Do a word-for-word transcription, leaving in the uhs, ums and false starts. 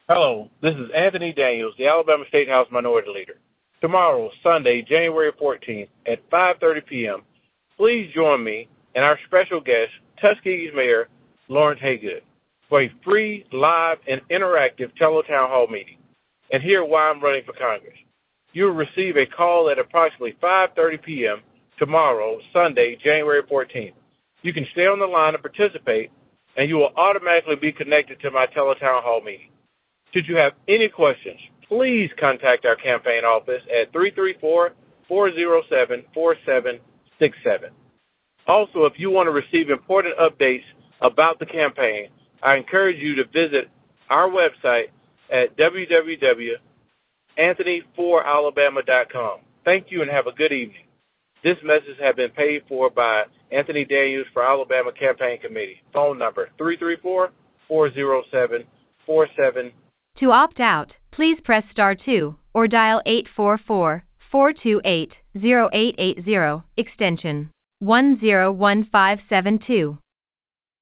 Hello, this is Anthony Daniels, the Alabama State House Minority Leader. Tomorrow, Sunday, January fourteenth at five thirty p.m., please join me and our special guest, Tuskegee's Mayor, Lawrence Haygood, for a free, live, and interactive tele-town hall meeting and hear why I'm running for Congress. You will receive a call at approximately five thirty p.m. tomorrow, Sunday, January fourteenth. You can stay on the line and participate, and you will automatically be connected to my tele-town hall meeting. Should you have any questions, please contact our campaign office at three three four, four oh seven, four seven six seven. Also, if you want to receive important updates about the campaign, I encourage you to visit our website at w w w dot anthony for alabama dot com. Thank you and have a good evening. This message has been paid for by Anthony Daniels for Alabama Campaign Committee. Phone number three three four, four oh seven, four seven. To opt out, please press star two or dial eight four four, four two eight, zero eight eight zero, extension one zero one five seven two.